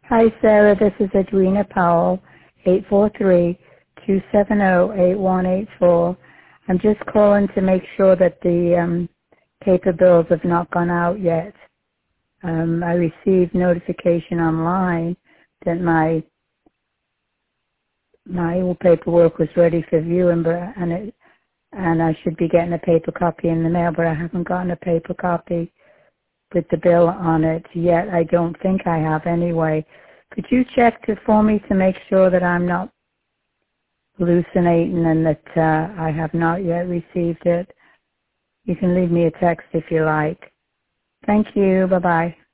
Hi, Sarah. This is Edwina Powell, 843-270-8184. I'm just calling to make sure that the paper bills have not gone out yet. I received notification online that my paperwork was ready for viewing, and I should be getting a paper copy in the mail, but I haven't gotten a paper copy with the bill on it yet. I don't think I have anyway. Could you check for me to make sure that I'm not hallucinating and that I have not yet received it? You can leave me a text if you like. Thank you. Bye-bye.